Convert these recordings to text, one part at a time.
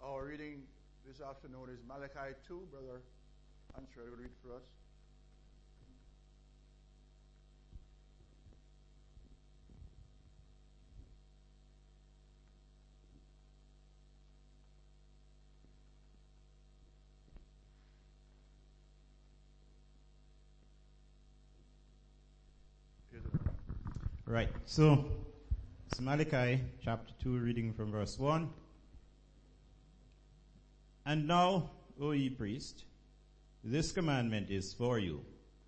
Our reading this afternoon is Malachi 2. Brother Answer will read for us. Right, so it's Malachi chapter 2, reading from verse 1. And now, O ye priest, this commandment is for you.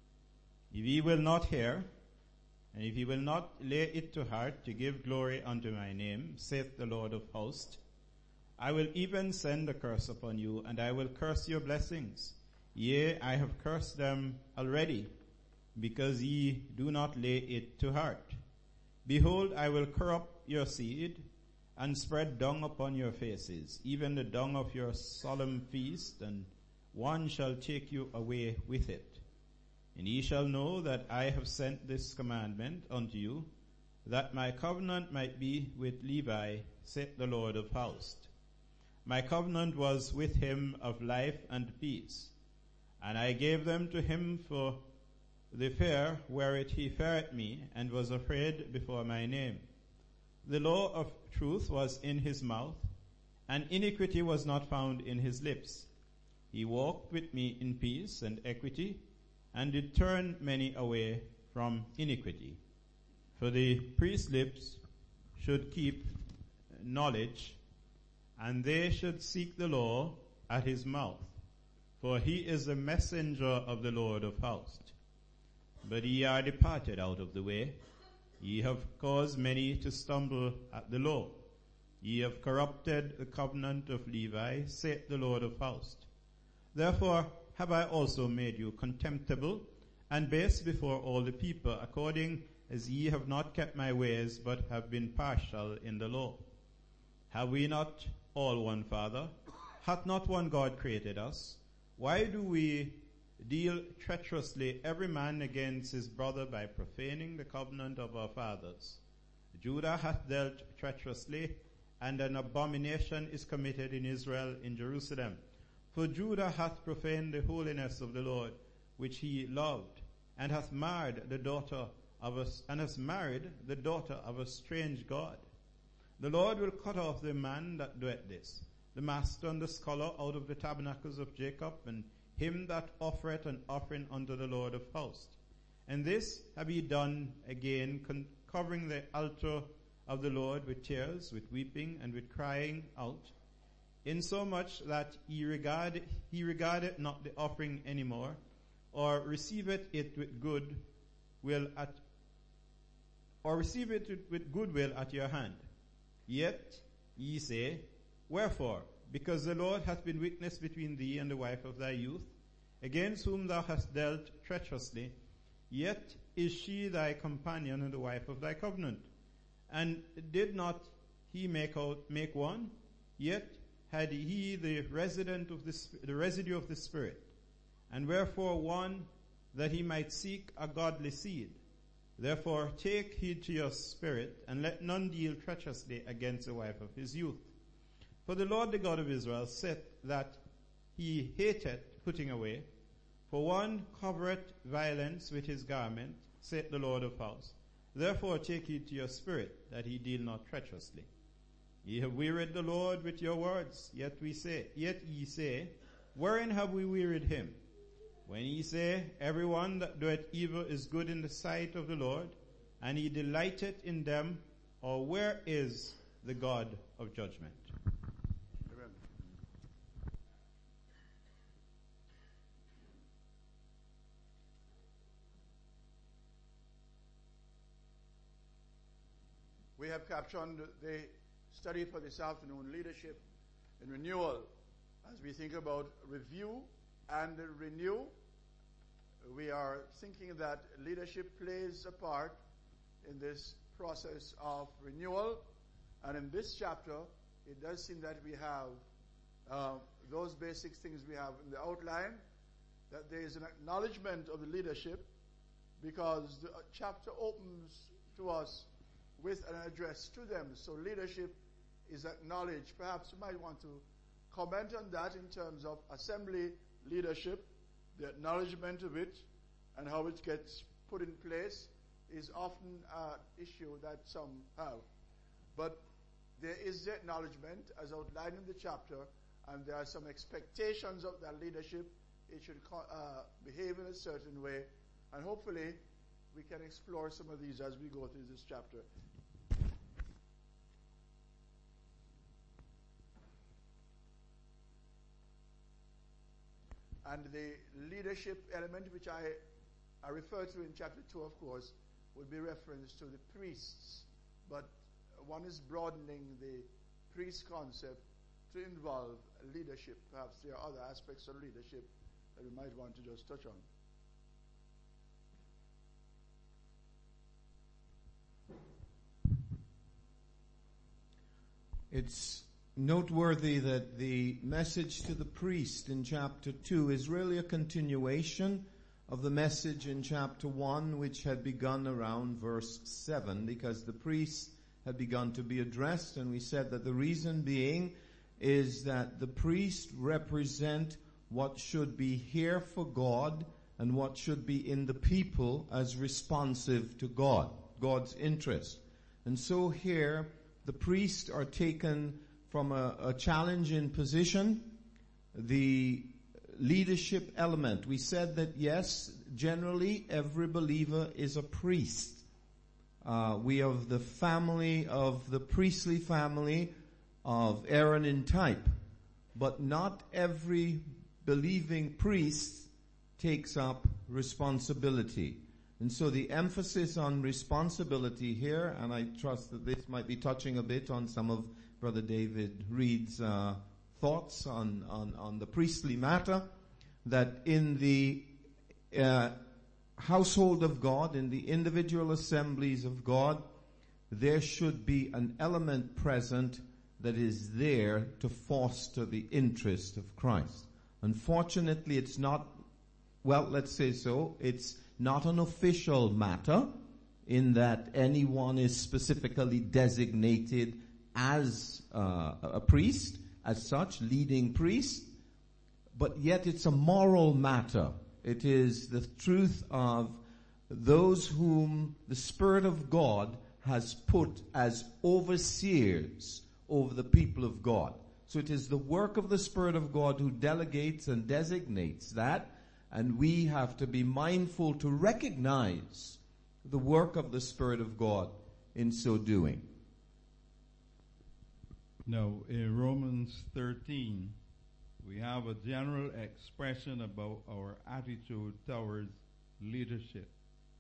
If ye will not hear, and if ye will not lay it to heart to give glory unto my name, saith the Lord of hosts, I will even send a curse upon you, and I will curse your blessings. Yea, I have cursed them already, because ye do not lay it to heart. Behold, I will corrupt your seed, and spread dung upon your faces, even the dung of your solemn feast, and one shall take you away with it. And ye shall know that I have sent this commandment unto you, that my covenant might be with Levi, saith the Lord of hosts. My covenant was with him of life and peace, and I gave them to him for the fear whereat he feared me, and was afraid before my name. The law of truth was in his mouth, and iniquity was not found in his lips. He walked with me in peace and equity, and did turn many away from iniquity. For the priest's lips should keep knowledge, and they should seek the law at his mouth. For he is the messenger of the Lord of hosts. But ye are departed out of the way. Ye have caused many to stumble at the law. Ye have corrupted the covenant of Levi, saith the Lord of hosts. Therefore have I also made you contemptible and base before all the people, according as ye have not kept my ways, but have been partial in the law. Have we not all one Father? Hath not one God created us? Why do we deal treacherously every man against his brother by profaning the covenant of our fathers? Judah hath dealt treacherously, and an abomination is committed in Israel, in Jerusalem. For Judah hath profaned the holiness of the Lord, which he loved, and hath married the daughter of a strange God. The Lord will cut off the man that doeth this, the master and the scholar out of the tabernacles of Jacob, and him that offereth an offering unto the Lord of hosts. And this have ye done again, covering the altar of the Lord with tears, with weeping, and with crying out, insomuch that he regardeth not the offering any more, or receiveth it with goodwill at your hand. Yet ye say, wherefore? Because the Lord hath been witness between thee and the wife of thy youth, against whom thou hast dealt treacherously, yet is she thy companion and the wife of thy covenant. And did not he make one? Yet had he the residue of the Spirit. And wherefore one, that he might seek a godly seed. Therefore take heed to your spirit, and let none deal treacherously against the wife of his youth. For the Lord the God of Israel saith that he hateth putting away. For one covereth violence with his garment, saith the Lord of hosts. Therefore take heed to your spirit, that he deal not treacherously. Ye have wearied the Lord with your words, yet ye say, wherein have we wearied him? When ye say, every one that doeth evil is good in the sight of the Lord, and he delighteth in them, or where is the God of judgment? Amen. We have captioned the study for this afternoon, Leadership and Renewal. As we think about review and renew, we are thinking that leadership plays a part in this process of renewal. And in this chapter, it does seem that we have those basic things we have in the outline, that there is an acknowledgement of the leadership, because the chapter opens to us with an address to them. So leadership is acknowledged. Perhaps you might want to comment on that in terms of assembly leadership, the acknowledgement of it, and how it gets put in place is often an issue that some have. But there is the acknowledgement as outlined in the chapter, and there are some expectations of that leadership. It should behave in a certain way, and hopefully we can explore some of these as we go through this chapter. And the leadership element, which I refer to in chapter 2, of course, would be reference to the priests. But one is broadening the priest concept to involve leadership. Perhaps there are other aspects of leadership that we might want to just touch on. It's noteworthy that the message to the priest in chapter 2 is really a continuation of the message in chapter 1, which had begun around verse 7, because the priests had begun to be addressed, and we said that the reason being is that the priests represent what should be here for God and what should be in the people as responsive to God, God's interest. And so here, the priests are taken from a challenging position. The leadership element. We said that yes, generally every believer is a priest. We have the family of the priestly family of Aaron in type. But not every believing priest takes up responsibility. And so the emphasis on responsibility here, and I trust that this might be touching a bit on some of Brother David Reed's thoughts on the priestly matter, that in the household of God, in the individual assemblies of God, there should be an element present that is there to foster the interest of Christ. Unfortunately, it's not, well, let's say so, it's not an official matter in that anyone is specifically designated as a priest, as such, leading priest, but yet it's a moral matter. It is the truth of those whom the Spirit of God has put as overseers over the people of God. So it is the work of the Spirit of God who delegates and designates that, and we have to be mindful to recognize the work of the Spirit of God in so doing. Now, in Romans 13, we have a general expression about our attitude towards leadership.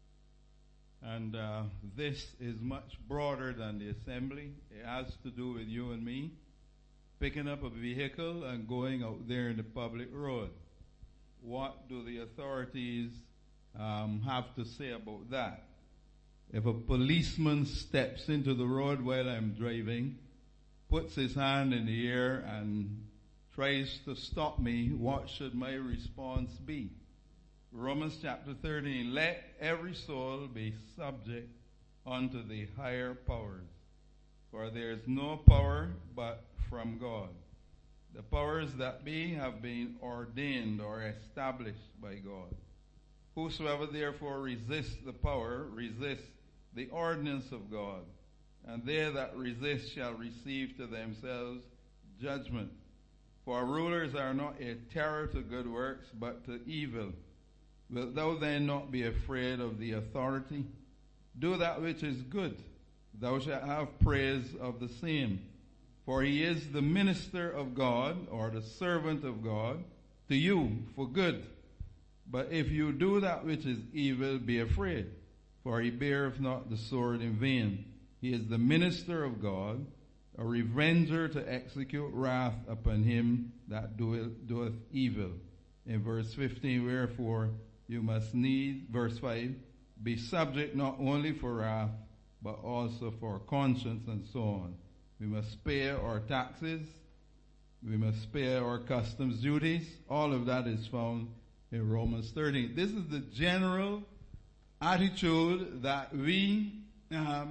And this is much broader than the assembly. It has to do with you and me picking up a vehicle and going out there in the public road. What do the authorities have to say about that? If a policeman steps into the road while I'm driving, puts his hand in the air and tries to stop me, what should my response be? Romans chapter 13, let every soul be subject unto the higher powers, for there is no power but from God. The powers that be have been ordained or established by God. Whosoever therefore resists the power, resists the ordinance of God, and they that resist shall receive to themselves judgment. For rulers are not a terror to good works, but to evil. Wilt thou then not be afraid of the authority? Do that which is good. Thou shalt have praise of the same. For he is the minister of God, or the servant of God, to you for good. But if you do that which is evil, be afraid. For he beareth not the sword in vain. He is the minister of God, a revenger to execute wrath upon him that doeth evil. In verse 15, wherefore you must need, verse 5, be subject not only for wrath, but also for conscience, and so on. We must pay our taxes. We must pay our customs duties. All of that is found in Romans 13. This is the general attitude that we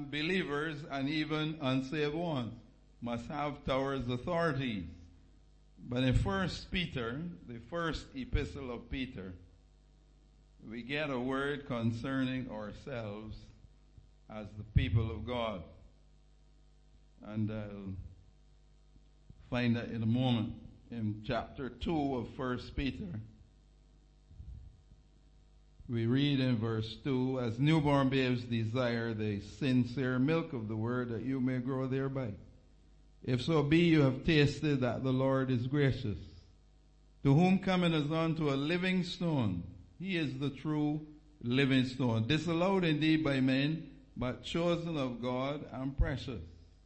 believers and even unsaved ones must have towards authorities. But in 1 Peter, the first epistle of Peter, we get a word concerning ourselves as the people of God. And I'll find that in a moment. In chapter 2 of 1 Peter, we read in verse 2, as newborn babes desire the sincere milk of the word, that you may grow thereby. If so be you have tasted that the Lord is gracious, to whom coming as unto a living stone. He is the true living stone, disallowed indeed by men, but chosen of God and precious,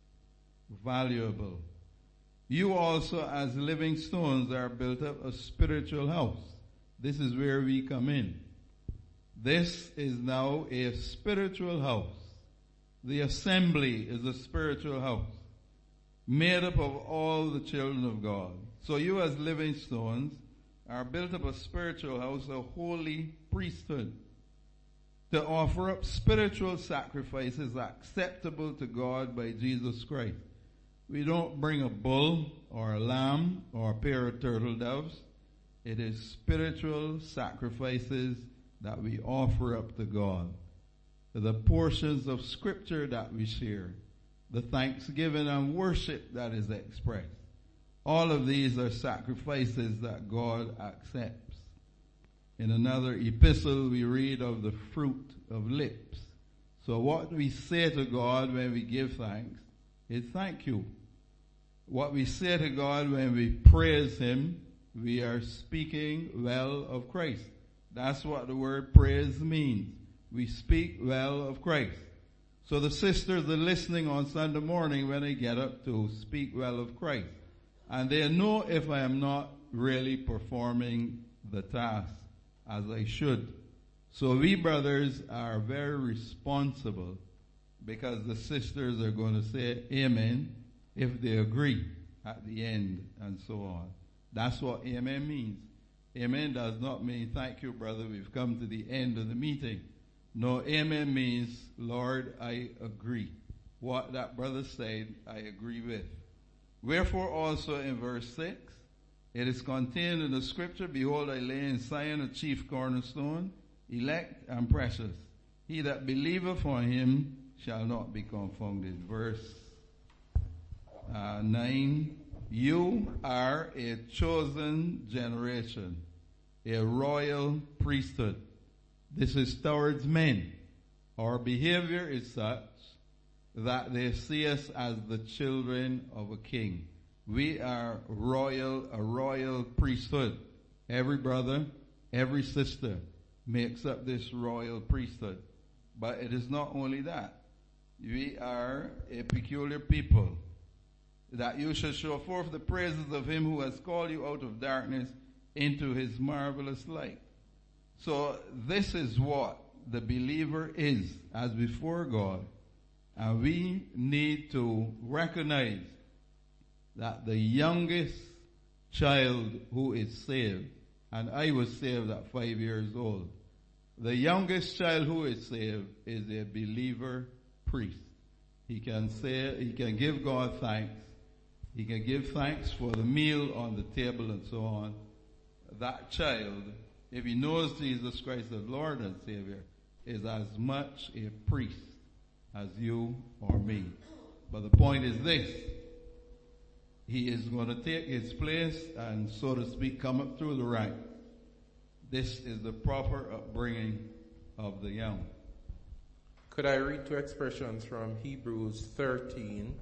valuable. You also as living stones are built up a spiritual house. This is where we come in. This is now a spiritual house. The assembly is a spiritual house, made up of all the children of God. So you as living stones are built up a spiritual house, a holy priesthood, to offer up spiritual sacrifices acceptable to God by Jesus Christ. We don't bring a bull or a lamb or a pair of turtle doves. It is spiritual sacrifices that we offer up to God. The portions of scripture that we share, the thanksgiving and worship that is expressed. All of these are sacrifices that God accepts. In another epistle, we read of the fruit of lips. So what we say to God when we give thanks is thank you. What we say to God when we praise Him, we are speaking well of Christ. That's what the word praise means. We speak well of Christ. So the sisters are listening on Sunday morning when they get up to speak well of Christ. And they know if I am not really performing the task as I should. So we brothers are very responsible, because the sisters are going to say amen if they agree at the end and so on. That's what amen means. Amen does not mean thank you, brother, we've come to the end of the meeting. No, amen means, Lord, I agree. What that brother said, I agree with. Wherefore also in verse 6, it is contained in the scripture, behold, I lay in Zion a chief cornerstone, elect and precious. He that believeth on him shall not be confounded. Verse 9, you are a chosen generation, a royal priesthood. This is towards men. Our behavior is such that they see us as the children of a king. We are a royal priesthood. Every brother, every sister makes up this royal priesthood. But it is not only that. We are a peculiar people, that you shall show forth the praises of him who has called you out of darkness into his marvelous light. So this is what the believer is as before God. And we need to recognize that the youngest child who is saved, and I was saved at 5 years old, the youngest child who is saved is a believer priest. He can give God thanks. He can give thanks for the meal on the table and so on. That child, if he knows Jesus Christ as Lord and Savior, is as much a priest as you or me. But the point is this: he is going to take his place and, so to speak, come up through the rank. This is the proper upbringing of the young. Could I read two expressions from Hebrews 13,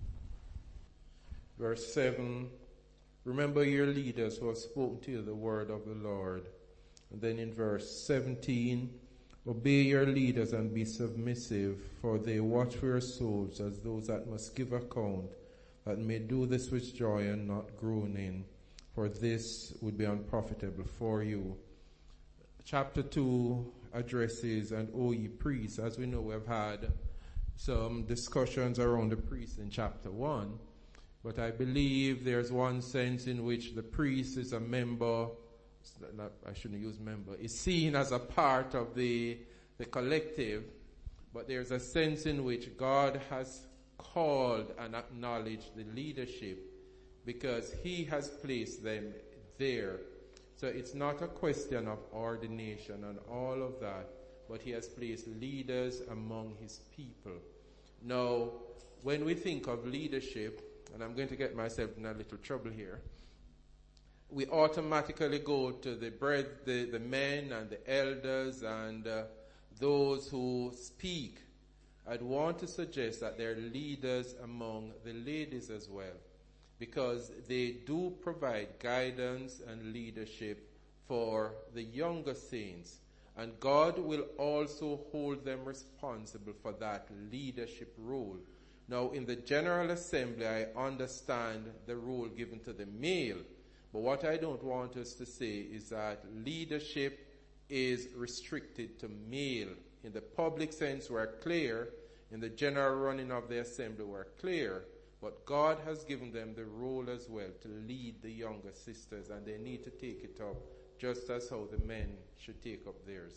verse 7? Remember your leaders who have spoken to you the word of the Lord. And then in verse 17, obey your leaders and be submissive, for they watch for your souls as those that must give account, that may do this with joy and not groaning, for this would be unprofitable for you. Chapter 2 addresses and O ye priests. As we know, we've had some discussions around the priests in chapter 1, but I believe there's one sense in which the priest is a member, I shouldn't use member, is seen as a part of the collective, but there's a sense in which God has called and acknowledged the leadership because he has placed them there. So it's not a question of ordination and all of that, but he has placed leaders among his people. Now, when we think of leadership, and I'm going to get myself in a little trouble here, we automatically go to the men and the elders and those who speak. I'd want to suggest that there are leaders among the ladies as well, because they do provide guidance and leadership for the younger saints. And God will also hold them responsible for that leadership role. Now, in the General Assembly, I understand the role given to the male. But what I don't want us to say is that leadership is restricted to male. In the public sense, we're clear. In the general running of the assembly, we're clear. But God has given them the role as well to lead the younger sisters, and they need to take it up just as how the men should take up theirs.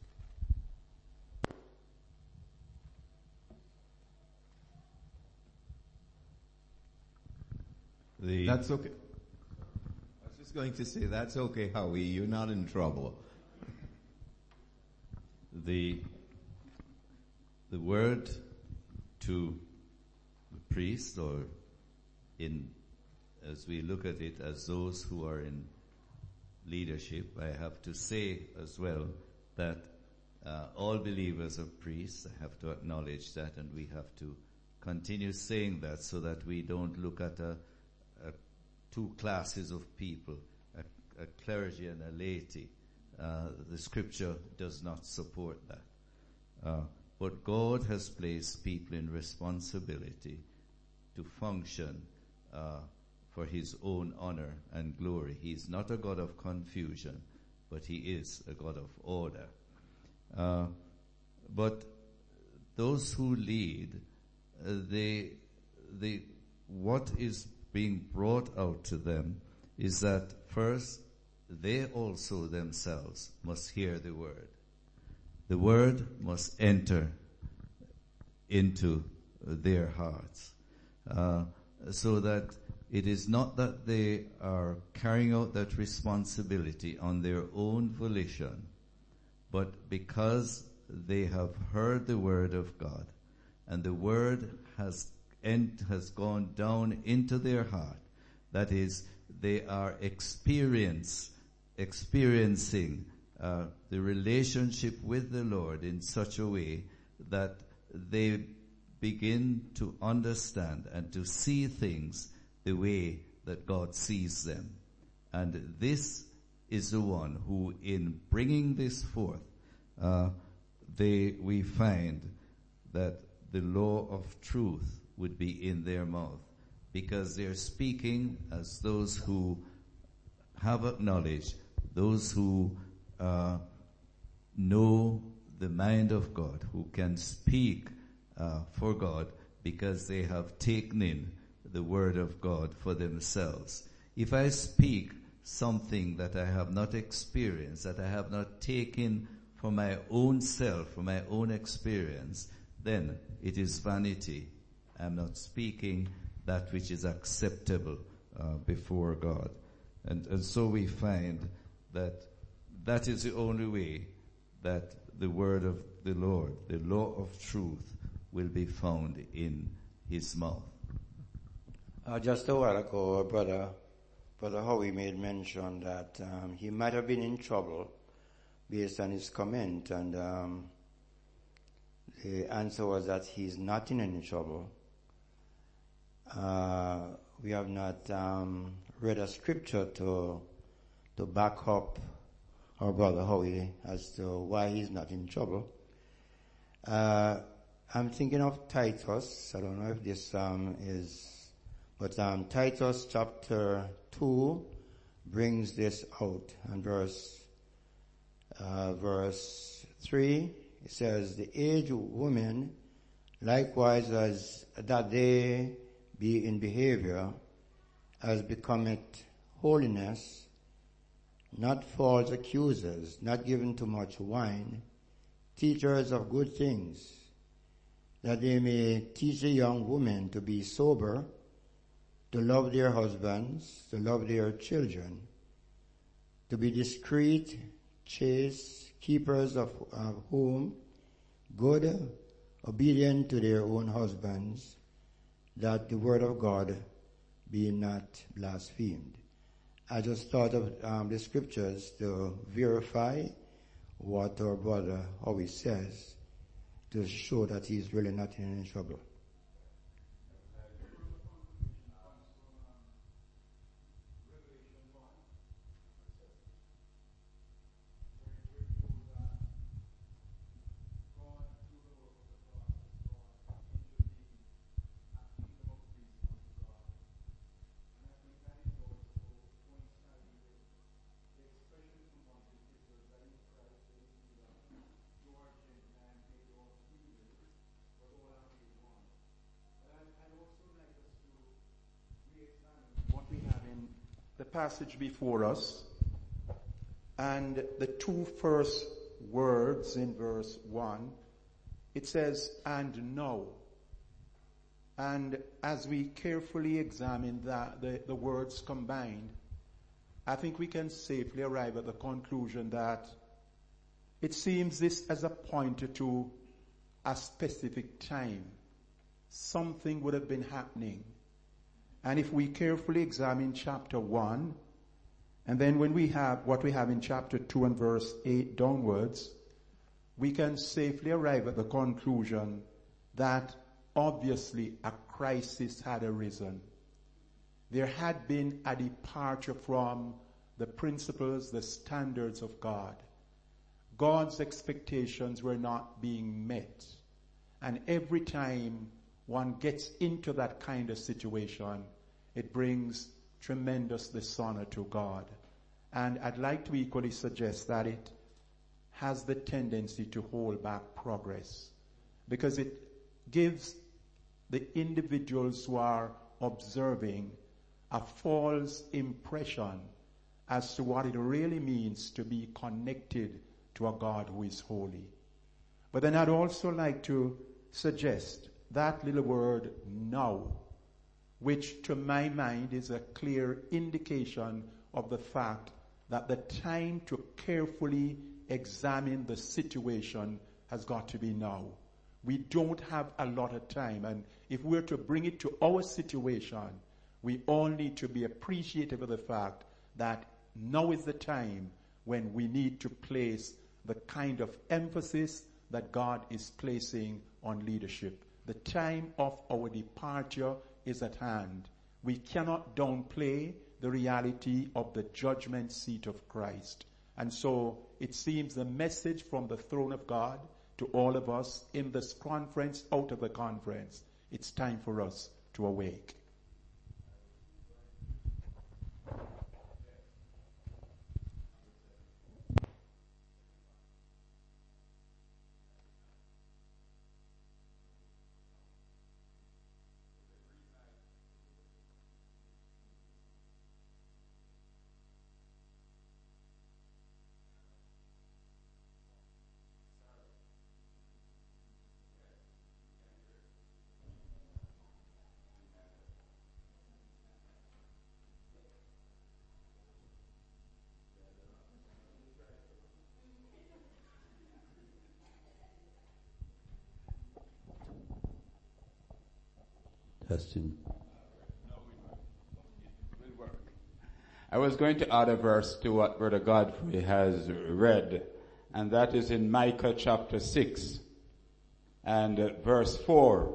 That's okay. I was just going to say, that's okay, Howie. You're not in trouble. The word to the priest, or as we look at it as those who are in leadership, I have to say as well that all believers are priests. I have to acknowledge that, and we have to continue saying that so that we don't look at two classes of people, a clergy and a laity. The scripture does not support that. But God has placed people in responsibility to function for his own honor and glory. He is not a God of confusion, but he is a God of order. But those who lead, what is being brought out to them is that first, they also themselves must hear the word. The word must enter into their hearts, so that it is not that they are carrying out that responsibility on their own volition, but because they have heard the word of God, and the word has gone down into their heart. That is, they are experiencing the relationship with the Lord in such a way that they begin to understand and to see things the way that God sees them. And this is the one who, in bringing this forth, we find that the law of truth would be in their mouth, because they're speaking as those who have acknowledged, those who know the mind of God, who can speak for God, because they have taken in the word of God for themselves. If I speak something that I have not experienced, that I have not taken for my own self, for my own experience, then it is vanity. I'm not speaking that which is acceptable before God. And so we find that is the only way that the word of the Lord, the law of truth, will be found in his mouth. Just a while ago, Brother Howie made mention that he might have been in trouble based on his comment, and the answer was that he's not in any trouble. We have not read a scripture to back up our Brother Howie as to why he's not in trouble. I'm thinking of Titus. I don't know if this but Titus chapter 2 brings this out. And verse 3, it says, the aged women, likewise as that they be in behavior, as becometh holiness, not false accusers, not given to much wine, teachers of good things, that they may teach the young women to be sober, to love their husbands, to love their children, to be discreet, chaste, keepers of home, good, obedient to their own husbands, that the word of God be not blasphemed. I just thought of the scriptures to verify what our brother always says, to show that he's really not in any trouble. Passage before us, and the two first words in verse 1, it says, and now. And as we carefully examine the words combined, I think we can safely arrive at the conclusion that it seems this as a pointer to a specific time. Something would have been happening. And if we carefully examine chapter 1, and then when we have what we have in chapter 2 and verse 8 downwards, we can safely arrive at the conclusion that obviously a crisis had arisen. There had been a departure from the principles, the standards of God. God's expectations were not being met. And every time one gets into that kind of situation, it brings tremendous dishonor to God. And I'd like to equally suggest that it has the tendency to hold back progress, because it gives the individuals who are observing a false impression as to what it really means to be connected to a God who is holy. But then I'd also like to suggest that little word now, which to my mind is a clear indication of the fact that the time to carefully examine the situation has got to be now. We don't have a lot of time, and if we're to bring it to our situation, we all need to be appreciative of the fact that now is the time when we need to place the kind of emphasis that God is placing on leadership. The time of our departure is at hand. We cannot downplay the reality of the judgment seat of Christ. And so it seems the message from the throne of God to all of us in this conference, out of the conference, it's time for us to awake. Testing. I was going to add a verse to what Brother Godfrey has read, and that is in Micah chapter 6 and verse 4.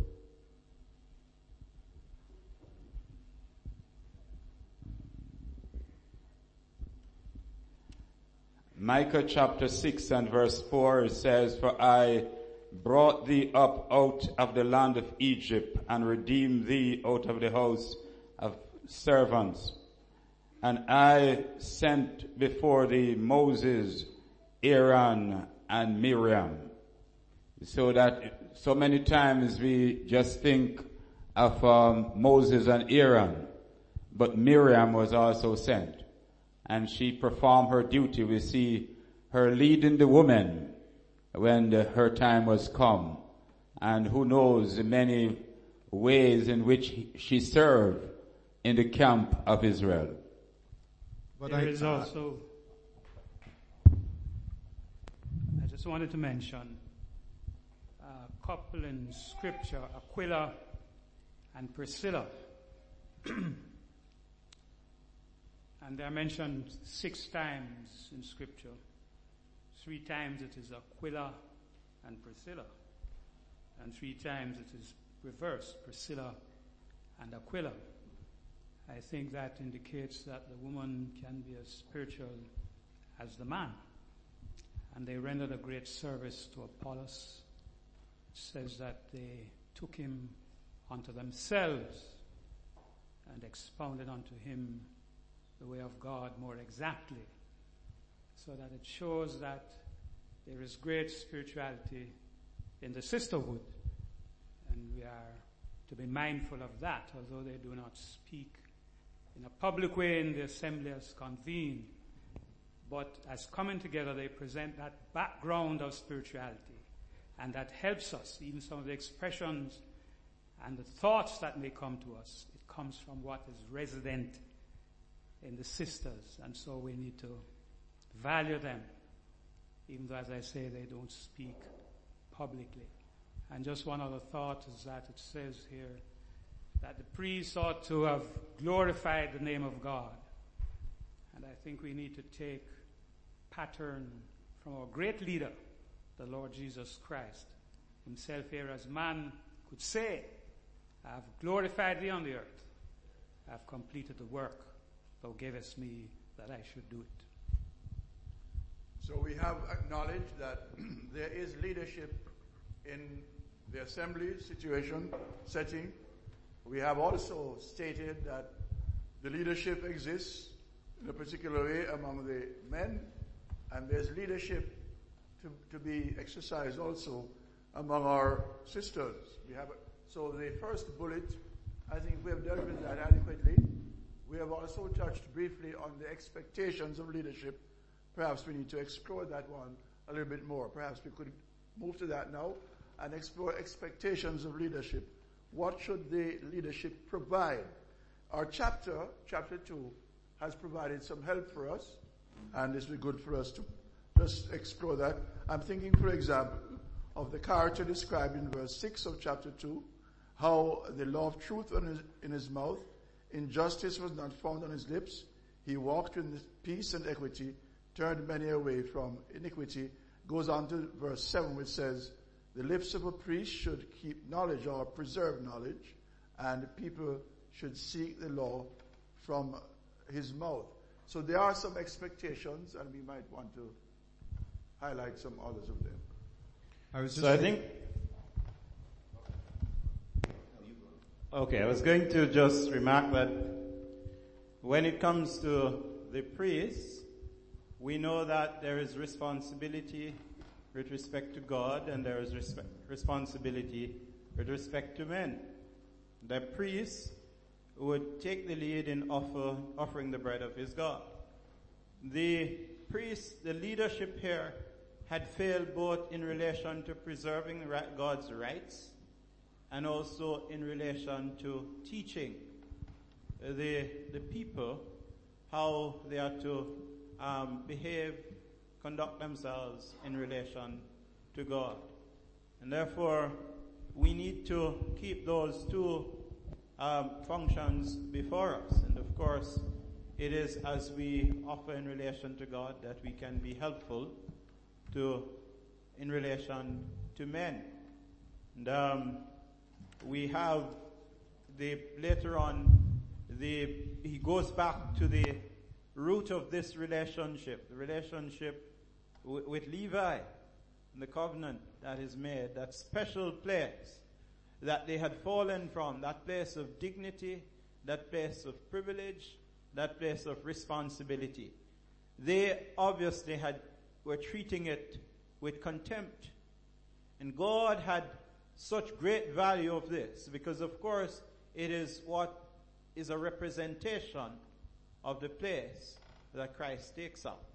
Micah chapter 6 and verse 4 says, "For I brought thee up out of the land of Egypt and redeemed thee out of the house of servants. And I sent before thee Moses, Aaron, and Miriam." So that so many times we just think of Moses and Aaron, but Miriam was also sent, and she performed her duty. We see her leading the women when her time was come, and who knows the many ways in which she served in the camp of Israel. But There is also, I just wanted to mention a couple in Scripture, Aquila and Priscilla. And they're mentioned 6 times in Scripture. 3 times it is Aquila and Priscilla. And 3 times it is reversed, Priscilla and Aquila. I think that indicates that the woman can be as spiritual as the man. And they rendered a great service to Apollos. It says that they took him unto themselves and expounded unto him the way of God more exactly, so that it shows that there is great spirituality in the sisterhood, and we are to be mindful of that, although they do not speak in a public way in the assembly as convened, but as coming together they present that background of spirituality, and that helps us. Even some of the expressions and the thoughts that may come to us, it comes from what is resident in the sisters, and so we need to value them, even though, as I say, they don't speak publicly. And just one other thought is that it says here that the priests ought to have glorified the name of God. And I think we need to take pattern from our great leader, the Lord Jesus Christ, himself here as man could say, I have glorified thee on the earth. I have completed the work thou gavest me that I should do it. So we have acknowledged that there is leadership in the assembly setting. We have also stated that the leadership exists in a particular way among the men, and there's leadership to be exercised also among our sisters. So the first bullet, I think we have dealt with that adequately. We have also touched briefly on the expectations of leadership. Perhaps we need to explore that one a little bit more. Perhaps we could move to that now and explore expectations of leadership. What should the leadership provide? Our chapter 2, has provided some help for us, and this will be good for us to just explore that. I'm thinking, for example, of the character described in verse 6 of chapter 2, how the law of truth in his mouth, injustice was not found on his lips. He walked in peace and equity, turned many away from iniquity. Goes on to verse 7, which says, the lips of a priest should keep knowledge or preserve knowledge, and people should seek the law from his mouth. So there are some expectations, and we might want to highlight some others of them. I was going to just remark that when it comes to the priests, we know that there is responsibility with respect to God, and there is responsibility with respect to men. The priest would take the lead in offering the bread of his God. The priest, the leadership here, had failed both in relation to preserving God's rights and also in relation to teaching the people how they are to behave, conduct themselves in relation to God. And therefore, we need to keep those two functions before us. And of course, it is as we offer in relation to God that we can be helpful in relation to men. And we have later on, he goes back to the root of this relationship, the relationship with Levi, and the covenant that is made, that special place that they had fallen from, that place of dignity, that place of privilege, that place of responsibility. They obviously were treating it with contempt. And God had such great value of this, because of course it is what is a representation of the place that Christ takes up.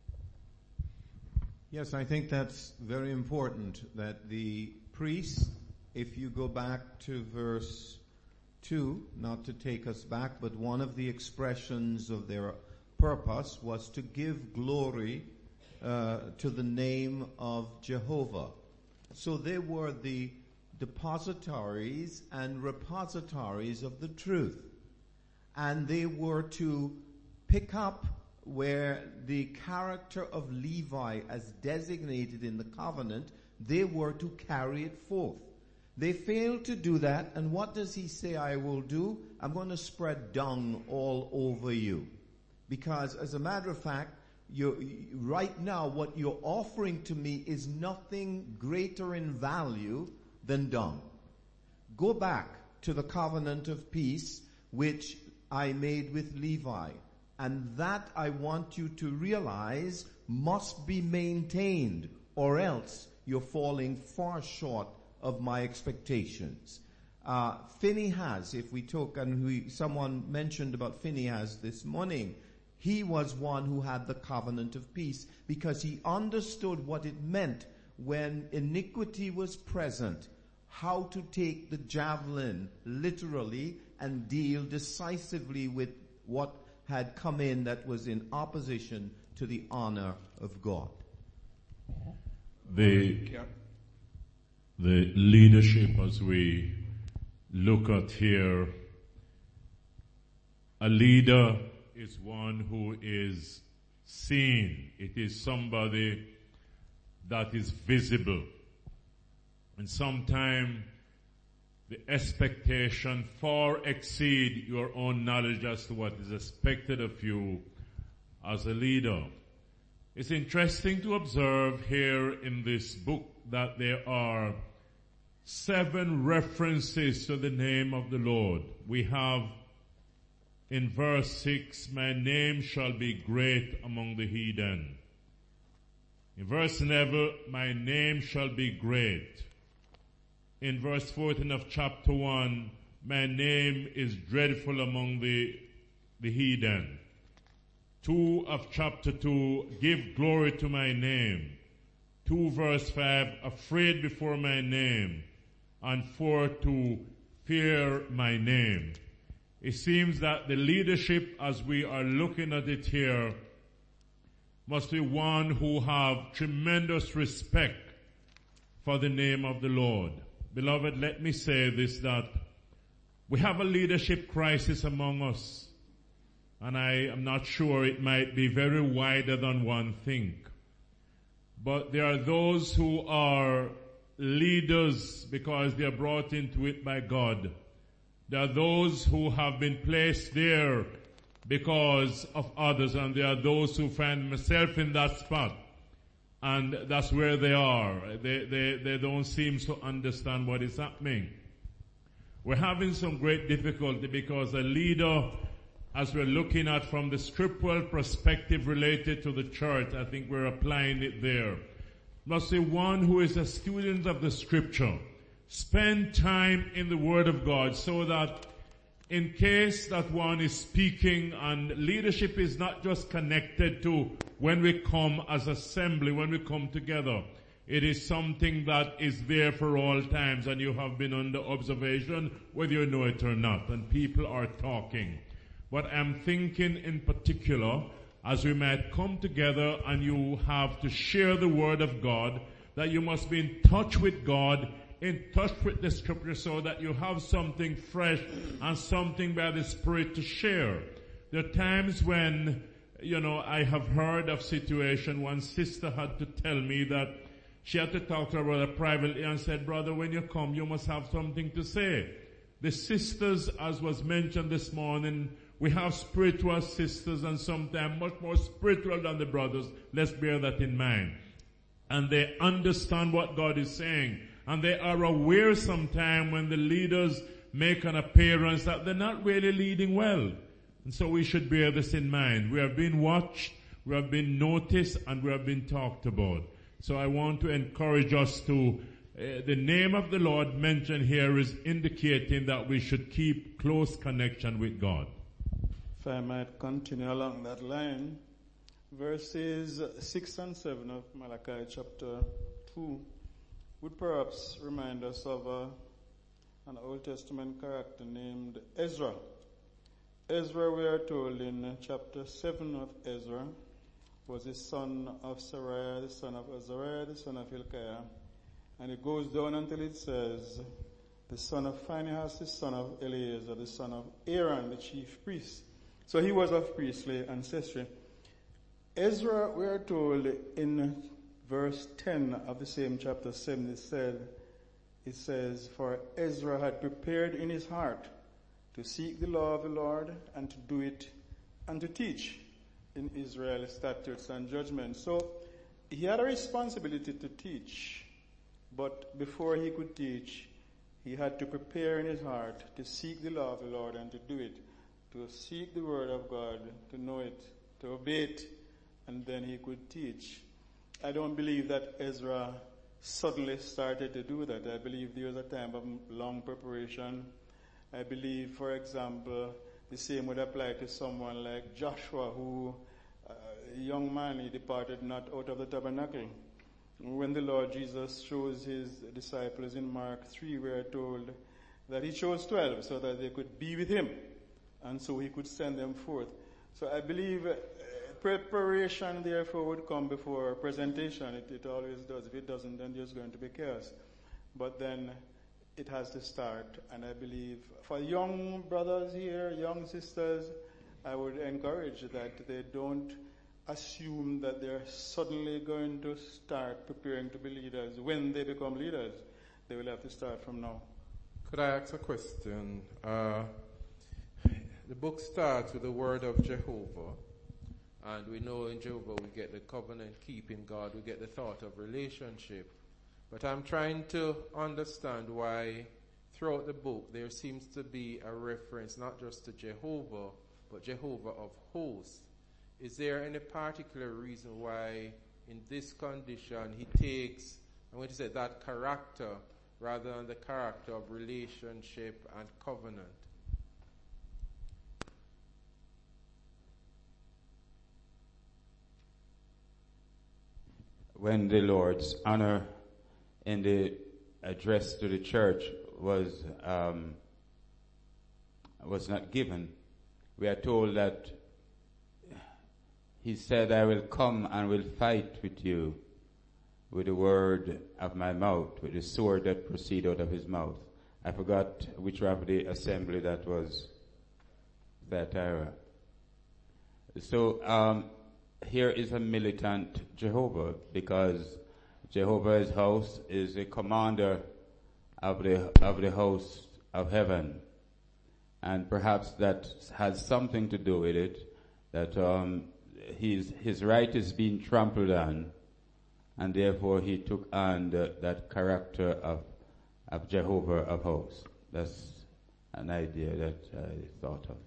Yes, I think that's very important, that the priest, if you go back to verse 2, not to take us back, but one of the expressions of their purpose was to give glory to the name of Jehovah. So they were the depositories and repositories of the truth. And they were to pick up where the character of Levi as designated in the covenant, they were to carry it forth. They failed to do that, and what does he say I will do? I'm going to spread dung all over you. Because as a matter of fact, right now what you're offering to me is nothing greater in value than dung. Go back to the covenant of peace which I made with Levi. And that I want you to realize must be maintained, or else you're falling far short of my expectations. Phinehas, if we took, and someone mentioned about Phinehas this morning, he was one who had the covenant of peace because he understood what it meant when iniquity was present, how to take the javelin literally and deal decisively with what had come in that was in opposition to the honor of God. The leadership, as we look at here, a leader is one who is seen. It is somebody that is visible. And sometimes the expectation far exceed your own knowledge as to what is expected of you as a leader. It's interesting to observe here in this book that there are 7 references to the name of the Lord. We have in verse 6, my name shall be great among the heathen. In verse 11, my name shall be great. In verse 14 of chapter 1, my name is dreadful among the heathen. 2 of chapter 2, give glory to my name. 2 verse 5, afraid before my name. And 4, to fear my name. It seems that the leadership, as we are looking at it here, must be one who have tremendous respect for the name of the Lord. Beloved, let me say this, that we have a leadership crisis among us. And I am not sure it might be very wider than one think. But there are those who are leaders because they are brought into it by God. There are those who have been placed there because of others, and there are those who find themselves in that spot. And that's where they are. They don't seem to understand what is happening. We're having some great difficulty because a leader, as we're looking at from the scriptural perspective related to the church, I think we're applying it there, must be one who is a student of the scripture. Spend time in the Word of God so that in case that one is speaking, and leadership is not just connected to when we come as assembly, when we come together. It is something that is there for all times, and you have been under observation whether you know it or not, and people are talking. But I'm thinking in particular, as we might come together and you have to share the Word of God, that you must be in touch with God, in touch with the scripture, so that you have something fresh and something by the Spirit to share. There are times when, I have heard of situation, one sister had to tell me that she had to talk to her brother privately and said, brother, when you come, you must have something to say. The sisters, as was mentioned this morning, we have spiritual sisters and sometimes much more spiritual than the brothers. Let's bear that in mind. And they understand what God is saying. And they are aware sometimes when the leaders make an appearance that they're not really leading well. And so we should bear this in mind. We have been watched, we have been noticed, and we have been talked about. So I want to encourage us to, the name of the Lord mentioned here is indicating that we should keep close connection with God. If I might continue along that line, verses 6 and 7 of Malachi chapter 2 would perhaps remind us of an Old Testament character named Ezra. Ezra, we are told in chapter 7 of Ezra, was the son of Sariah, the son of Azariah, the son of Hilkiah. And it goes down until it says, the son of Phinehas, the son of Eleazar, the son of Aaron, the chief priest. So he was of priestly ancestry. Ezra, we are told in verse 10 of the same chapter 7, it says, for Ezra had prepared in his heart to seek the law of the Lord and to do it and to teach in Israel statutes and judgments. So he had a responsibility to teach, but before he could teach, he had to prepare in his heart to seek the law of the Lord and to do it, to seek the word of God, to know it, to obey it, and then he could teach. I don't believe that Ezra suddenly started to do that. I believe there was a time of long preparation. I believe, for example, the same would apply to someone like Joshua, who, a young man, he departed not out of the tabernacle. When the Lord Jesus chose his disciples in Mark 3, we are told that he chose 12 so that they could be with him, and so he could send them forth. So I believe preparation, therefore, would come before presentation. It always does. If it doesn't, then there's going to be chaos. But then it has to start. And I believe for young brothers here, young sisters, I would encourage that they don't assume that they're suddenly going to start preparing to be leaders. When they become leaders, they will have to start from now. Could I ask a question? The book starts with the word of Jehovah. And we know in Jehovah we get the covenant-keeping God, we get the thought of relationship. But I'm trying to understand why throughout the book there seems to be a reference not just to Jehovah, but Jehovah of hosts. Is there any particular reason why in this condition he takes, I'm going to say, that character rather than the character of relationship and covenant? When the Lord's honor in the address to the church was not given, we are told that he said, I will come and will fight with you with the word of my mouth, with the sword that proceed out of his mouth. I forgot which of the assembly that was that era. So here is a militant Jehovah, because Jehovah's house is the commander of the host of heaven. And perhaps that has something to do with it, that his right is being trampled on, and therefore he took on that character of Jehovah of hosts. That's an idea that I thought of.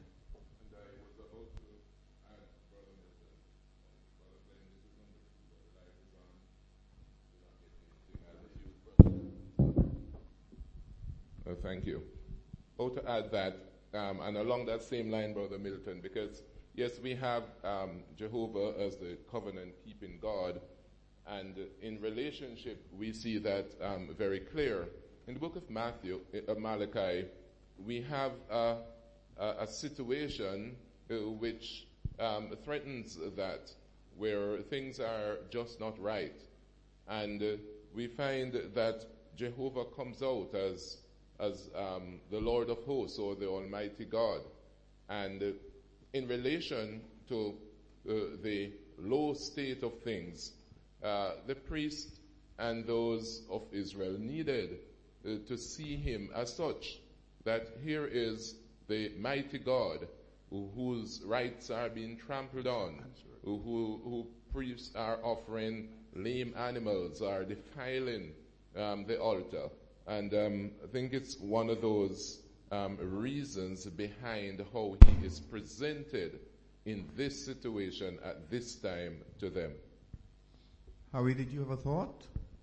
Thank you. Oh, to add that, and along that same line, Brother Milton, because yes, we have Jehovah as the covenant-keeping God, and in relationship we see that very clear. In the book of Malachi, we have a situation which threatens that, where things are just not right, and we find that Jehovah comes out as the Lord of hosts, or the Almighty God. And in relation to the low state of things, the priests and those of Israel needed to see him as such, that here is the mighty God whose rights are being trampled on, who priests are offering lame animals, are defiling the altar. And I think it's one of those reasons behind how he is presented in this situation at this time to them. Howie, did you have a thought?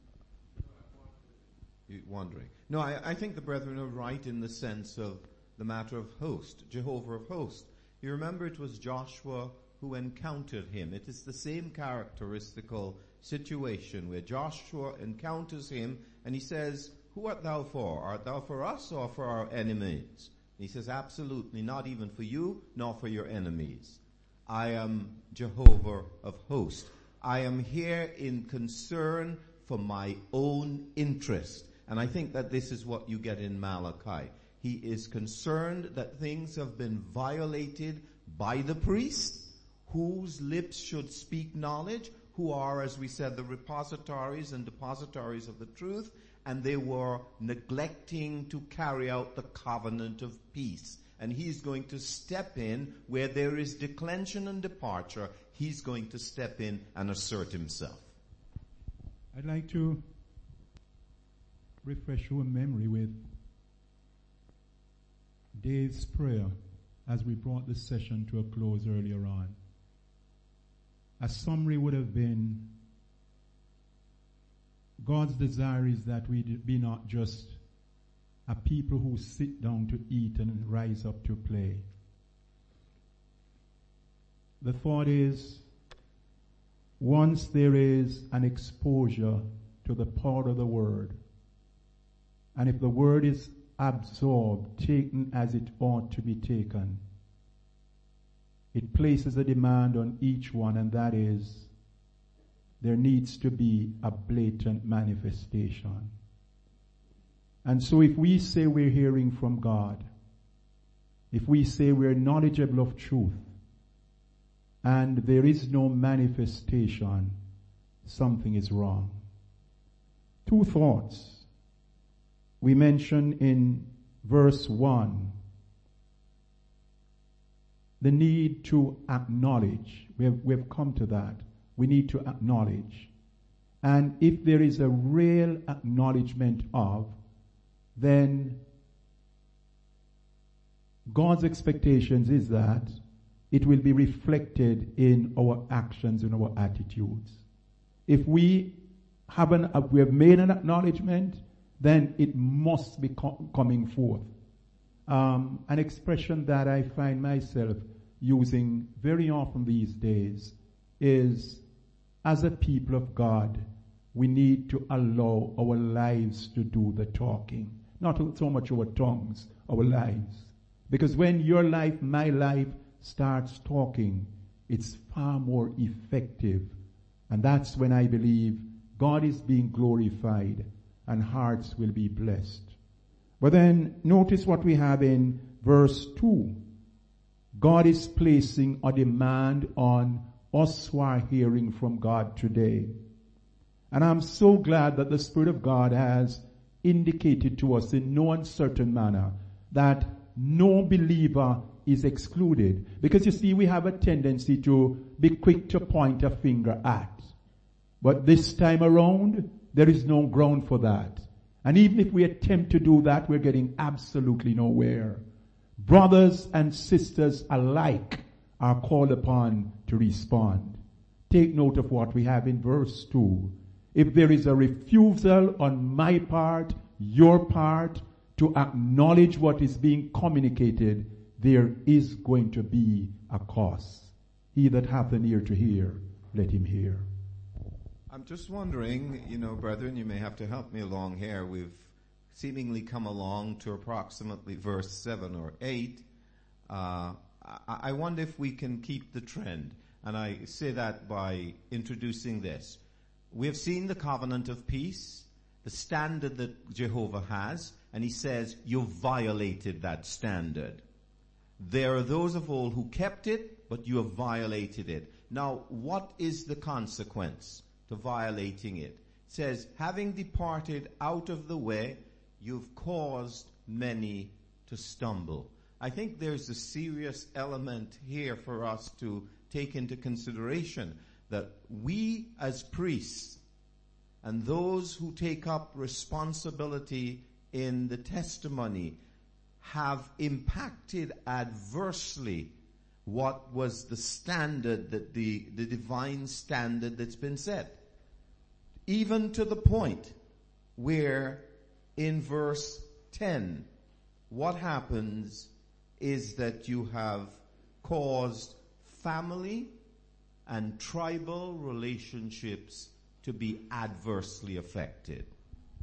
You're wondering. No, I think the brethren are right in the sense of the matter of host, Jehovah of hosts. You remember it was Joshua who encountered him. It is the same characteristical situation where Joshua encounters him and he says, who art thou for? Art thou for us or for our enemies? He says, absolutely, not even for you, nor for your enemies. I am Jehovah of hosts. I am here in concern for my own interest. And I think that this is what you get in Malachi. He is concerned that things have been violated by the priest, whose lips should speak knowledge, who are, as we said, the repositories and depositories of the truth, and they were neglecting to carry out the covenant of peace. And he's going to step in where there is declension and departure. He's going to step in and assert himself. I'd like to refresh your memory with Dave's prayer as we brought this session to a close earlier on. A summary would have been, God's desire is that we be not just a people who sit down to eat and rise up to play. The thought is, once there is an exposure to the power of the word, and if the word is absorbed, taken as it ought to be taken, it places a demand on each one, and that is, there needs to be a blatant manifestation. And so if we say we're hearing from God, if we say we're knowledgeable of truth, and there is no manifestation, something is wrong. Two thoughts. We mention in verse 1 the need to acknowledge. We've come to that. We need to acknowledge. And if there is a real acknowledgement of, then God's expectations is that it will be reflected in our actions and our attitudes. If we have made an acknowledgement, then it must be coming forth. An expression that I find myself using very often these days is, as a people of God, we need to allow our lives to do the talking. Not so much our tongues, our lives. Because when your life, my life, starts talking, it's far more effective. And that's when I believe God is being glorified and hearts will be blessed. But then notice what we have in verse 2. God is placing a demand on us who are hearing from God today. And I'm so glad that the Spirit of God has indicated to us in no uncertain manner that no believer is excluded. Because you see, we have a tendency to be quick to point a finger at. But this time around, there is no ground for that. And even if we attempt to do that, we're getting absolutely nowhere. Brothers and sisters alike are called upon to respond. Take note of what we have in verse 2. If there is a refusal on my part, your part, to acknowledge what is being communicated, there is going to be a cost. He that hath an ear to hear, let him hear. I'm just wondering, brethren, you may have to help me along here. We've seemingly come along to approximately verse 7 or 8. I wonder if we can keep the trend. And I say that by introducing this. We have seen the covenant of peace, the standard that Jehovah has, and he says, you violated that standard. There are those of old who kept it, but you have violated it. Now, what is the consequence to violating it? It says, having departed out of the way, you've caused many to stumble. I think there's a serious element here for us to take into consideration, that we as priests and those who take up responsibility in the testimony have impacted adversely what was the standard, that the divine standard that's been set. Even to the point where in verse 10, what happens is that you have caused family and tribal relationships to be adversely affected.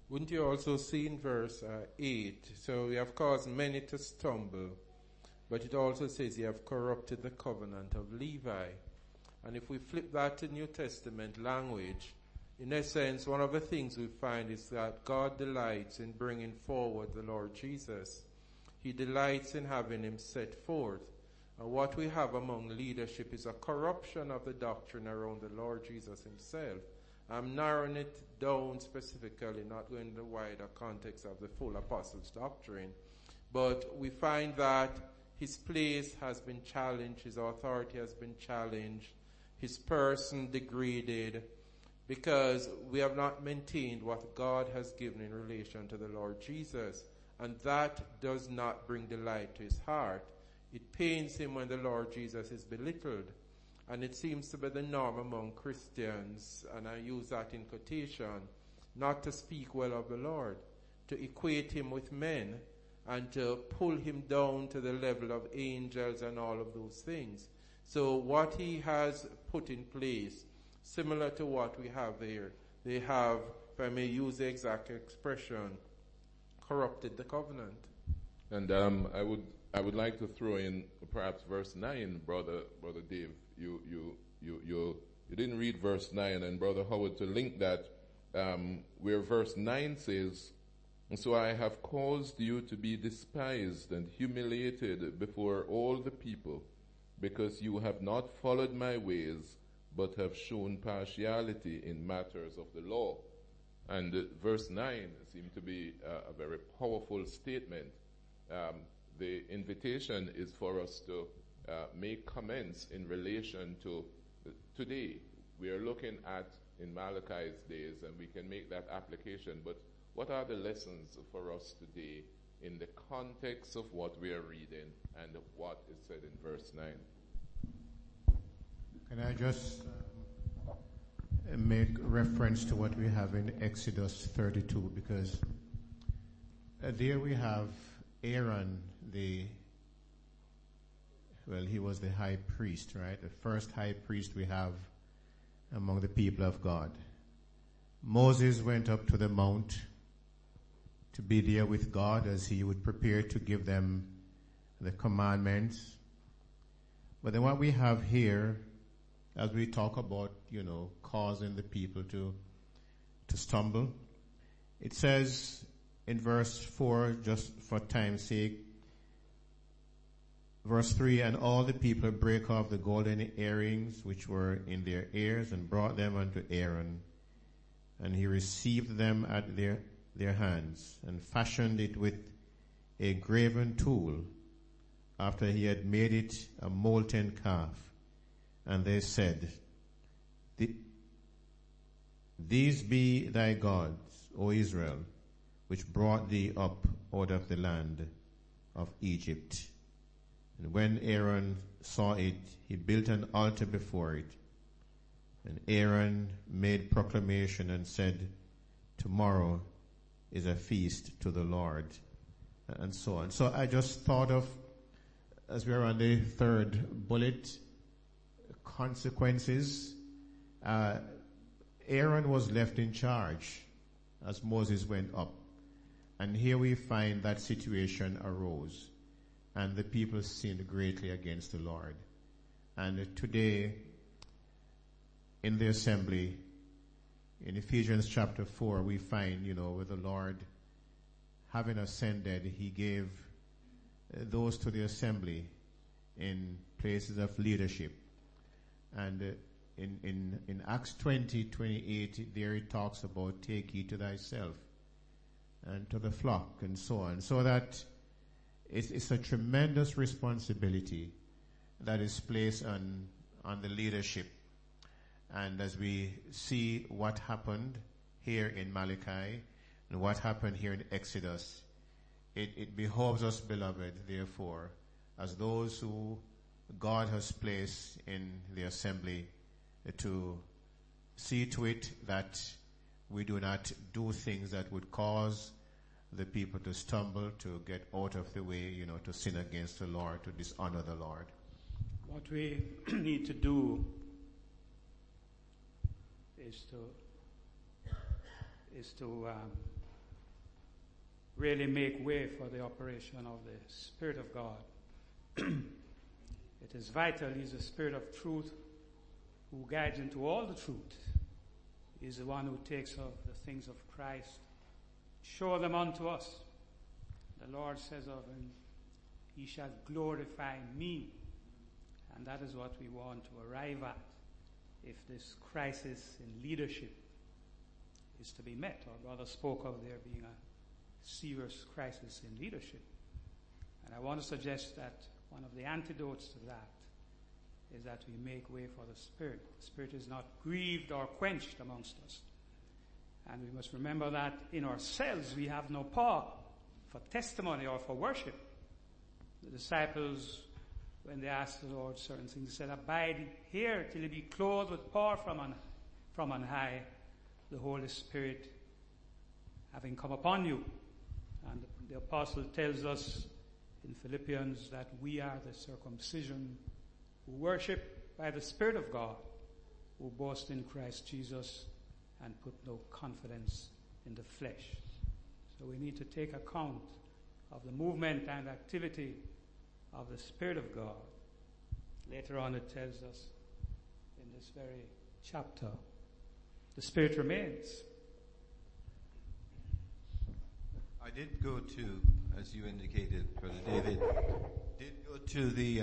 Wouldn't you also see in verse 8, so you have caused many to stumble, but it also says you have corrupted the covenant of Levi. And if we flip that to New Testament language, in essence, one of the things we find is that God delights in bringing forward the Lord Jesus. He delights in having him set forth. And what we have among leadership is a corruption of the doctrine around the Lord Jesus himself. I'm narrowing it down specifically, not going into the wider context of the full apostles' doctrine. But we find that his place has been challenged, his authority has been challenged, his person degraded, because we have not maintained what God has given in relation to the Lord Jesus. And that does not bring delight to his heart. It pains him when the Lord Jesus is belittled. And it seems to be the norm among Christians, and I use that in quotation, not to speak well of the Lord, to equate him with men, and to pull him down to the level of angels and all of those things. So what he has put in place, similar to what we have there, they have, if I may use the exact expression, corrupted the covenant. And I would like to throw in perhaps verse 9, Brother Dave. You didn't read verse 9, and Brother Howard, to link that, where verse 9 says, "And so I have caused you to be despised and humiliated before all the people, because you have not followed my ways, but have shown partiality in matters of the law." And verse 9 seemed to be a very powerful statement. The invitation is for us to make comments in relation to today. We are looking at in Malachi's days, and we can make that application, but what are the lessons for us today in the context of what we are reading and what is said in verse 9? Can I just make reference to what we have in Exodus 32, because there we have Aaron, he was the high priest, right? The first high priest we have among the people of God. Moses went up to the mount to be there with God as he would prepare to give them the commandments. But then what we have here, as we talk about, causing the people to stumble, it says in verse 4, just for time's sake, verse 3, "And all the people brake off the golden earrings which were in their ears, and brought them unto Aaron. And he received them at their hands, and fashioned it with a graven tool, after he had made it a molten calf. And they said, These be thy gods, O Israel, which brought thee up out of the land of Egypt. And when Aaron saw it, he built an altar before it. And Aaron made proclamation and said, Tomorrow is a feast to the Lord," and so on. So I just thought of, as we are on the third bullet, consequences. Aaron was left in charge as Moses went up. And here we find that situation arose, and the people sinned greatly against the Lord. And today, in the assembly, in Ephesians chapter 4, we find, with the Lord having ascended, he gave those to the assembly in places of leadership. And in Acts 20:28, there it talks about take heed to thyself and to the flock and so on. So that it's a tremendous responsibility that is placed on the leadership. And as we see what happened here in Malachi and what happened here in Exodus, it behoves us, beloved, therefore, as those who God has placed in the assembly, to see to it that we do not do things that would cause the people to stumble, to get out of the way, to sin against the Lord, to dishonor the Lord. What we need to do is to really make way for the operation of the Spirit of God. It is vital. He's the Spirit of truth who guides into all the truth. He's the one who takes of the things of Christ, show them unto us. The Lord says of him, he shall glorify me. And that is what we want to arrive at if this crisis in leadership is to be met. Our brother spoke of there being a serious crisis in leadership. And I want to suggest that one of the antidotes to that is that we make way for the Spirit. The Spirit is not grieved or quenched amongst us. And we must remember that in ourselves we have no power for testimony or for worship. The disciples, when they asked the Lord certain things, they said, abide here till you be clothed with power from on high, the Holy Spirit having come upon you. And the apostle tells us in Philippians that we are the circumcision who worship by the Spirit of God, who boast in Christ Jesus and put no confidence in the flesh. So we need to take account of the movement and activity of the Spirit of God. Later on it tells us in this very chapter, the Spirit remains. I did go to, as you indicated, Brother David, did go to the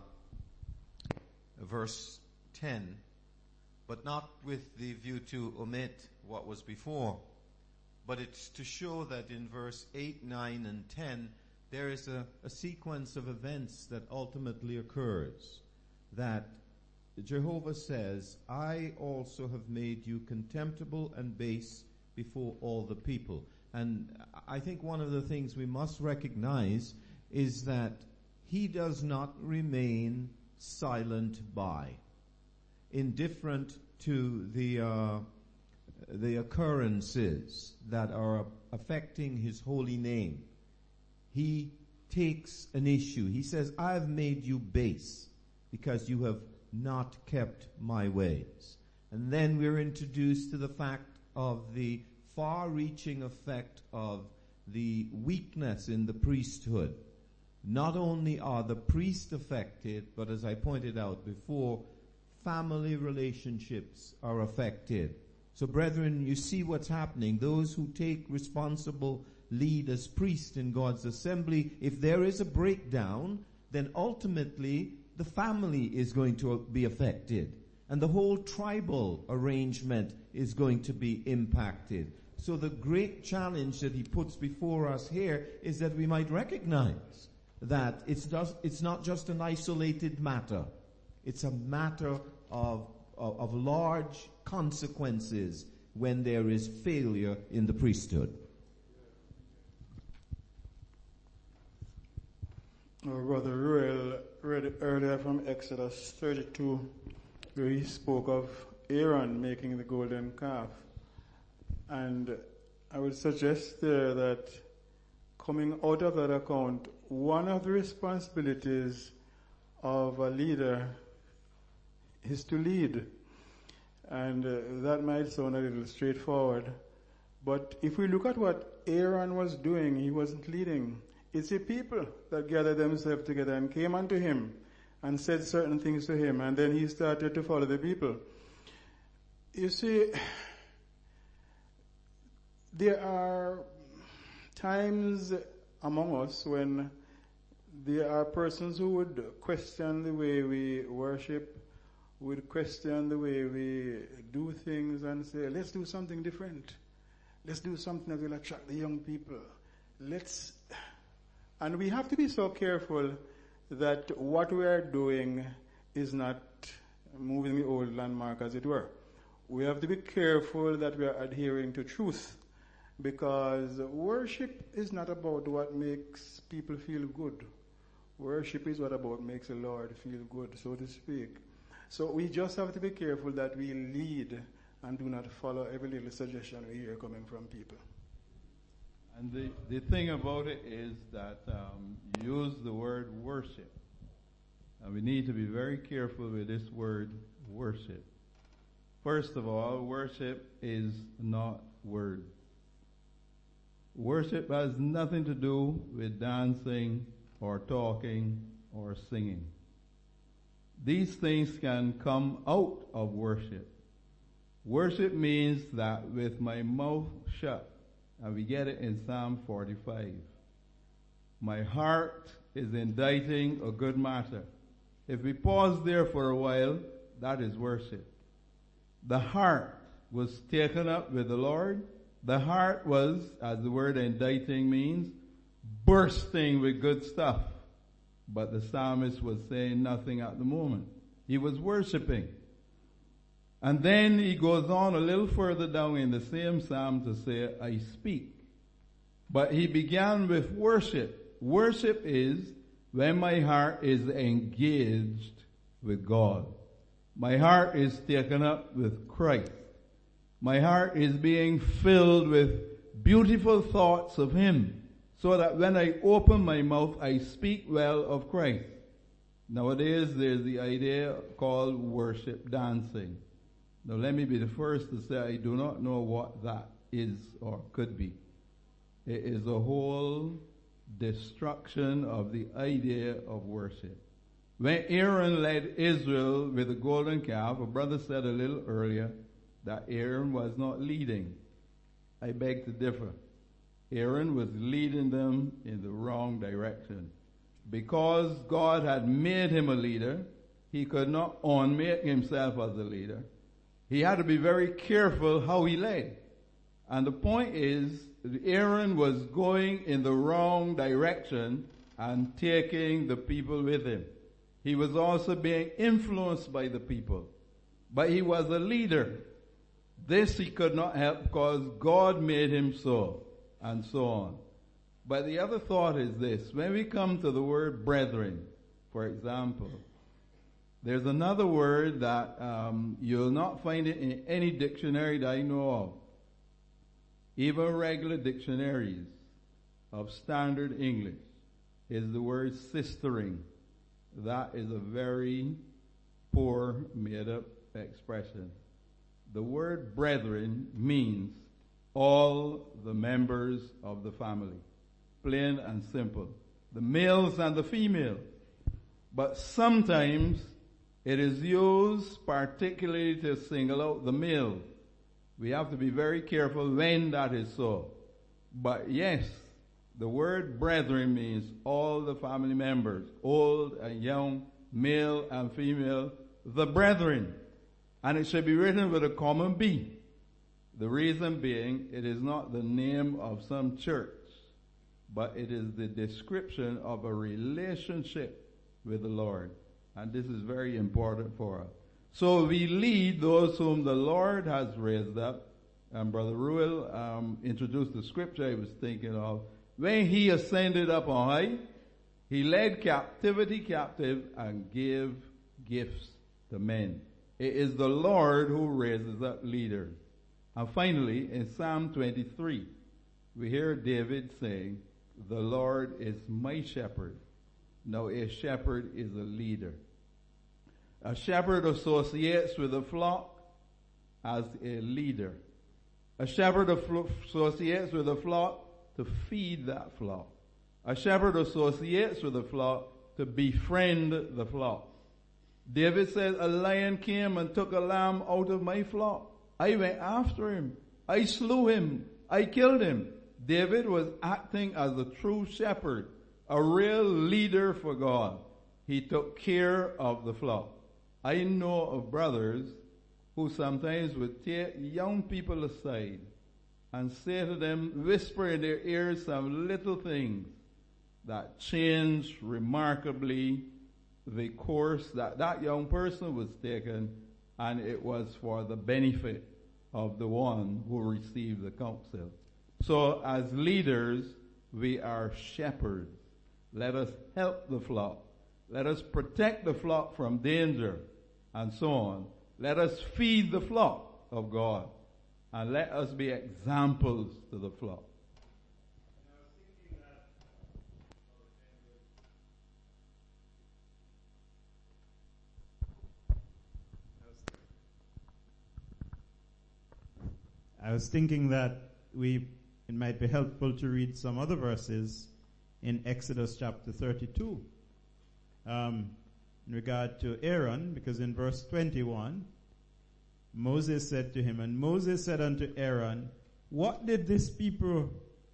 verse 10, but not with the view to omit what was before. But it's to show that in verse 8, 9, and 10, there is a sequence of events that ultimately occurs. That Jehovah says, I also have made you contemptible and base before all the people. And I think one of the things we must recognize is that he does not remain silent by, indifferent to the occurrences that are affecting his holy name. He takes an issue. He says, I've made you base because you have not kept my ways. And then we're introduced to the fact of the far-reaching effect of the weakness in the priesthood. Not only are the priests affected, but as I pointed out before, family relationships are affected. So brethren, you see what's happening. Those who take responsible lead as priests in God's assembly, if there is a breakdown, then ultimately the family is going to be affected. And the whole tribal arrangement is going to be impacted. So the great challenge that he puts before us here is that we might recognize that it's not just an isolated matter. It's a matter of large consequences when there is failure in the priesthood. Our brother Ruel read earlier from Exodus 32, where he spoke of Aaron making the golden calf. And I would suggest there that coming out of that account, one of the responsibilities of a leader is to lead. And that might sound a little straightforward. But if we look at what Aaron was doing, he wasn't leading. It's the people that gathered themselves together and came unto him and said certain things to him, and then he started to follow the people. You see, there are times among us when there are persons who would question the way we worship, would question the way we do things and say, let's do something different. Let's do something that will attract the young people. And we have to be so careful that what we are doing is not moving the old landmark, as it were. We have to be careful that we are adhering to truth, because worship is not about what makes people feel good. Worship is what about makes the Lord feel good, so to speak. So we just have to be careful that we lead and do not follow every little suggestion we hear coming from people. And the thing about it is that you use the word worship. And we need to be very careful with this word worship. First of all, worship is not word. Worship has nothing to do with dancing or talking or singing. These things can come out of worship. Worship means that with my mouth shut, and we get it in Psalm 45, my heart is inditing a good matter. If we pause there for a while, that is worship. The heart was taken up with the Lord. The heart was, as the word inditing means, bursting with good stuff. But the psalmist was saying nothing at the moment. He was worshiping. And then he goes on a little further down in the same psalm to say, I speak. But he began with worship. Worship is when my heart is engaged with God. My heart is taken up with Christ. My heart is being filled with beautiful thoughts of Him, so that when I open my mouth, I speak well of Christ. Nowadays, there's the idea called worship dancing. Now, let me be the first to say I do not know what that is or could be. It is a whole destruction of the idea of worship. When Aaron led Israel with the golden calf, a brother said a little earlier that Aaron was not leading. I beg to differ. Aaron was leading them in the wrong direction. Because God had made him a leader, he could not unmake himself as a leader. He had to be very careful how he led. And the point is, Aaron was going in the wrong direction and taking the people with him. He was also being influenced by the people. But he was a leader. This he could not help because God made him so, and so on. But the other thought is this. When we come to the word brethren, for example, there's another word that you'll not find it in any dictionary that I know of. Even regular dictionaries of standard English is the word sistering. That is a very poor made-up expression. The word brethren means all the members of the family. Plain and simple. The males and the females. But sometimes it is used particularly to single out the male. We have to be very careful when that is so. But yes, the word brethren means all the family members, old and young, male and female, the brethren. And it should be written with a common B. The reason being, it is not the name of some church, but it is the description of a relationship with the Lord. And this is very important for us. So we lead those whom the Lord has raised up. And Brother Ruel introduced the scripture I was thinking of. When he ascended up on high, he led captivity captive and gave gifts to men. It is the Lord who raises up leaders. And finally, in Psalm 23, we hear David saying, the Lord is my shepherd. Now a shepherd is a leader. A shepherd associates with a flock as a leader. A shepherd associates with a flock to feed that flock. A shepherd associates with a flock to befriend the flock. David said, a lion came and took a lamb out of my flock. I went after him. I slew him. I killed him. David was acting as a true shepherd, a real leader for God. He took care of the flock. I know of brothers who sometimes would take young people aside and say to them, whisper in their ears some little things that changed remarkably the course that that young person was taking, and it was for the benefit of the one who received the counsel. So as leaders, we are shepherds. Let us help the flock. Let us protect the flock from danger and so on. Let us feed the flock of God. And let us be examples to the flock. I was thinking that we it might be helpful to read some other verses in Exodus chapter 32 in regard to Aaron, because in verse 21, Moses said to him, and Moses said unto Aaron, what did this people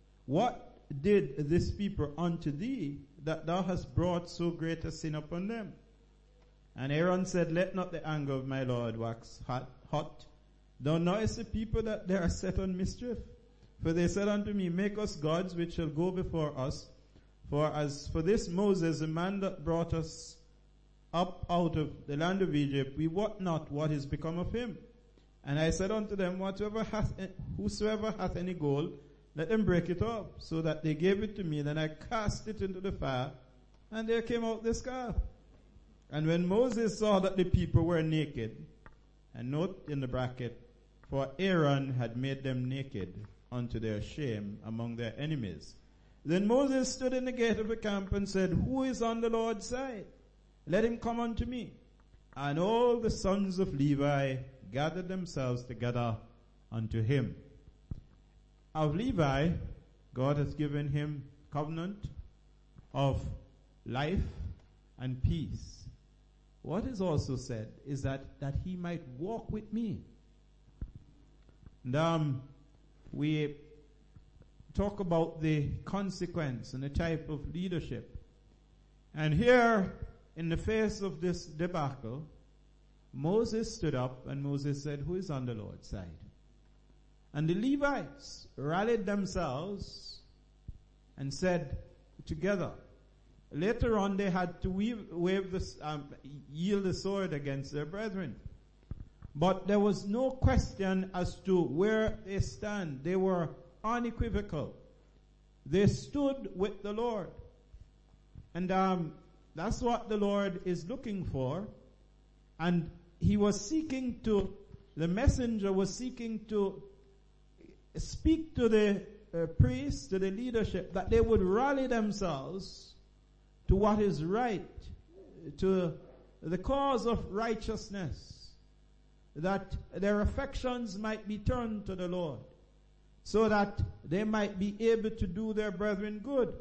unto thee, that thou hast brought so great a sin upon them? And Aaron said, let not the anger of my Lord wax hot. Thou knowest the people that they are set on mischief. For they said unto me, make us gods which shall go before us. For as for this Moses, the man that brought us up out of the land of Egypt, we wot not what is become of him. And I said unto them, whosoever hath any gold, let them break it off. So that they gave it to me, then I cast it into the fire, and there came out this calf. And when Moses saw that the people were naked, and note in the bracket, for Aaron had made them naked unto their shame among their enemies. Then Moses stood in the gate of the camp and said, who is on the Lord's side? Let him come unto me. And all the sons of Levi gathered themselves together unto him. Of Levi, God has given him covenant of life and peace. What is also said is that he might walk with me. And we talk about the consequence and the type of leadership. And here, in the face of this debacle, Moses stood up and Moses said, who is on the Lord's side? And the Levites rallied themselves and said together. Later on they had to yield the sword against their brethren. But there was no question as to where they stand. They were unequivocal. They stood with the Lord. And that's what the Lord is looking for. And he was seeking to, the messenger was seeking to speak to the priests, to the leadership, that they would rally themselves to what is right, to the cause of righteousness, that their affections might be turned to the Lord, so that they might be able to do their brethren good.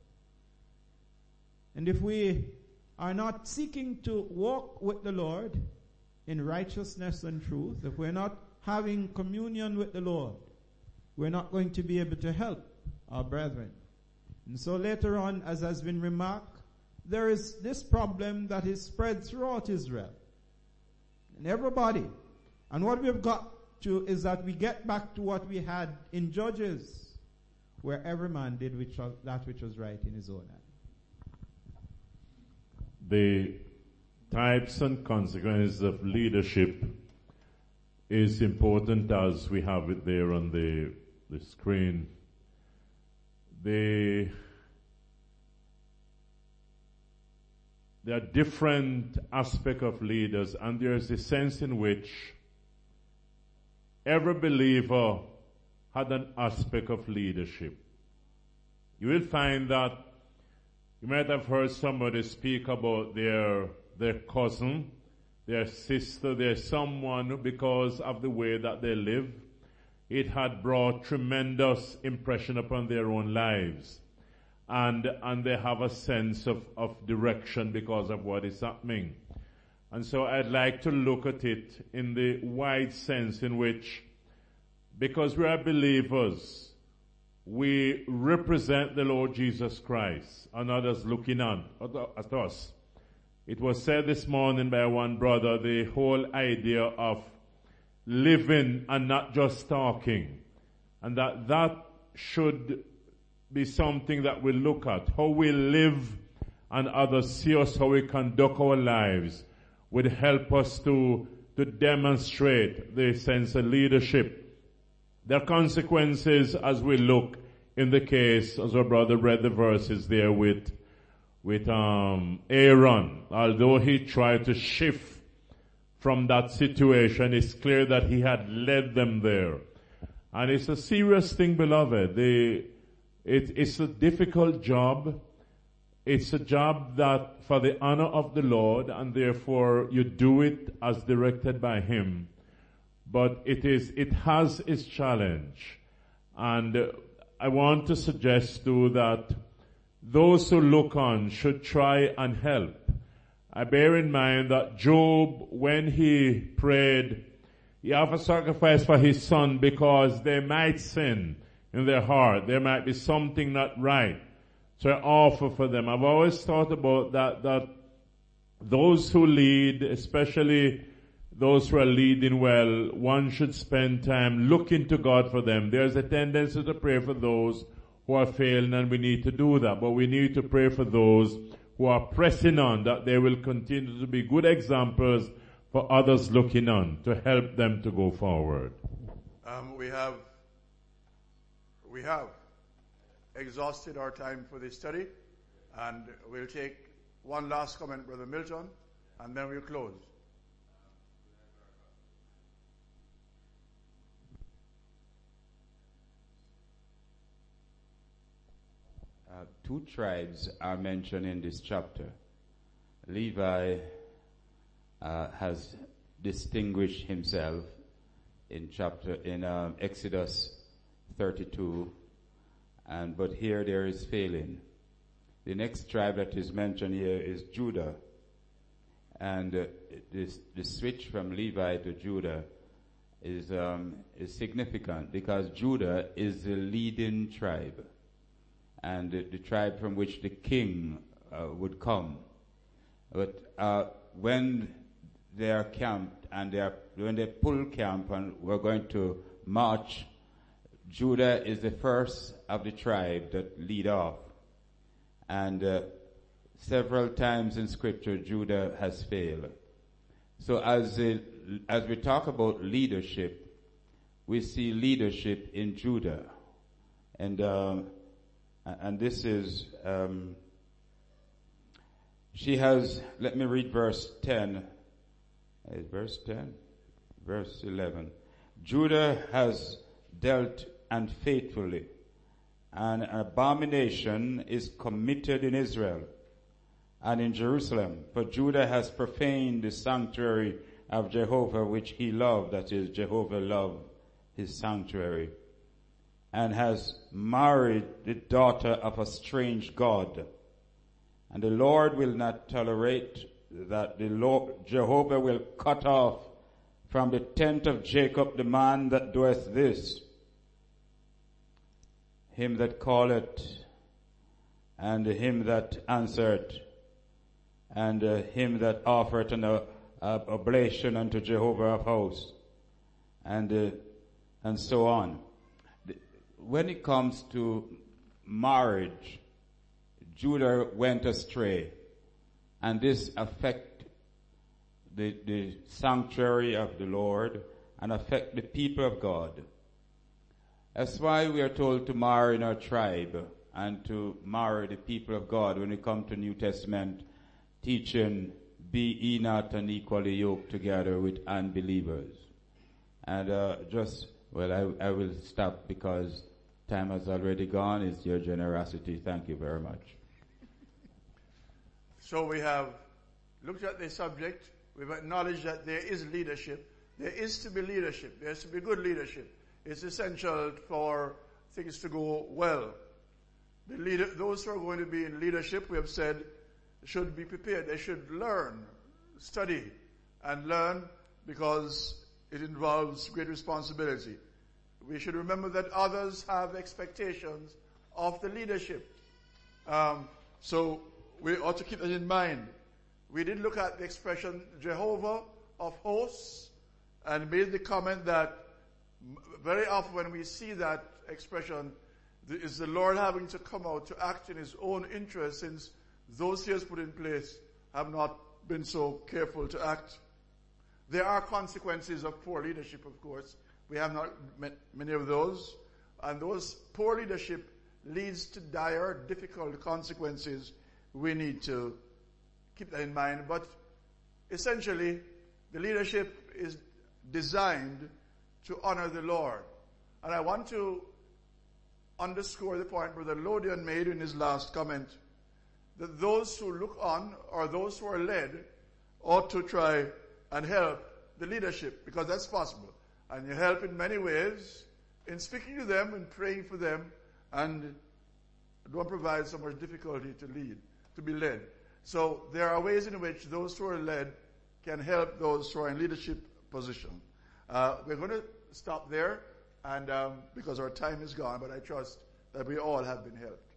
And if we are not seeking to walk with the Lord in righteousness and truth, if we're not having communion with the Lord, we're not going to be able to help our brethren. And so later on, as has been remarked, there is this problem that is spread throughout Israel. And everybody. And what we've got to is that we get back to what we had in Judges, where every man did that which was right in his own hand. The types and consequences of leadership is important, as we have it there on the screen. There are different aspects of leaders, and there's a sense in which every believer had an aspect of leadership. You will find that you might have heard somebody speak about their cousin, their sister, their someone who, because of the way that they live, it had brought tremendous impression upon their own lives. And they have a sense of direction because of what is happening. And so I'd like to look at it in the wide sense in which, because we are believers, we represent the Lord Jesus Christ and others looking on at us. It was said this morning by one brother, the whole idea of living and not just talking, and that should be something that we look at. How we live and others see us, how we conduct our lives, would help us to demonstrate the sense of leadership. There are consequences as we look in the case, as our brother read the verses there with Aaron. Although he tried to shift from that situation, it's clear that he had led them there. And it's a serious thing, beloved. It's a difficult job. It's a job that for the honor of the Lord, and therefore you do it as directed by Him. But it has its challenge. And I want to suggest too that those who look on should try and help. I bear in mind that Job, when he prayed, he offered sacrifice for his son because they might sin in their heart. There might be something not right. So I offer for them. I've always thought about that those who lead, especially those who are leading well, one should spend time looking to God for them. There's a tendency to pray for those who are failing, and we need to do that. But we need to pray for those who are pressing on, that they will continue to be good examples for others looking on, to help them to go forward. We have exhausted our time for this study, and we'll take one last comment, Brother Milton, and then we'll close. Two tribes are mentioned in this chapter. Levi has distinguished himself in Exodus 32, but here there is failing. The next tribe that is mentioned here is Judah, and the switch from Levi to Judah is significant because Judah is the leading tribe, and the tribe from which the king would come. But when they are camped and when they pull camp and we're going to march, Judah is the first of the tribe that lead off. And several times in Scripture, Judah has failed. So as we talk about leadership, we see leadership in Judah, and this is she has. Let me read verse 10. Verse 10, verse 11. Judah has dealt unfaithfully. An abomination is committed in Israel and in Jerusalem. For Judah has profaned the sanctuary of Jehovah which he loved, that is, Jehovah loved his sanctuary, and has married the daughter of a strange god. And the Lord will not tolerate that. Jehovah will cut off from the tent of Jacob the man that doeth this, him that calleth, and him that answereth, and him that offereth an oblation unto Jehovah of hosts, and so on. When it comes to marriage, Judah went astray, and this affect the sanctuary of the Lord and affect the people of God. That's why we are told to marry in our tribe and to marry the people of God when we come to New Testament teaching, be ye not unequally yoked together with unbelievers. And I will stop because time has already gone. It's your generosity. Thank you very much. So we have looked at the subject. We've acknowledged that there is leadership. There is to be leadership. There has to be good leadership. It's essential for things to go well. Those who are going to be in leadership, we have said, should be prepared. They should learn, study, and learn because it involves great responsibility. We should remember that others have expectations of the leadership. So we ought to keep that in mind. We did look at the expression Jehovah of hosts and made the comment that very often when we see that expression, is the Lord having to come out to act in his own interest, since those he has put in place have not been so careful to act. There are consequences of poor leadership, of course. We have not met many of those. And those poor leadership leads to dire, difficult consequences. We need to keep that in mind. But essentially, the leadership is designed to honor the Lord. And I want to underscore the point Brother Lodian made in his last comment, that those who look on or those who are led ought to try and help the leadership, because that's possible. And you help in many ways, in speaking to them and praying for them and don't provide so much difficulty to be led. So there are ways in which those who are led can help those who are in leadership position. We're going to stop there, and because our time is gone, but I trust that we all have been helped.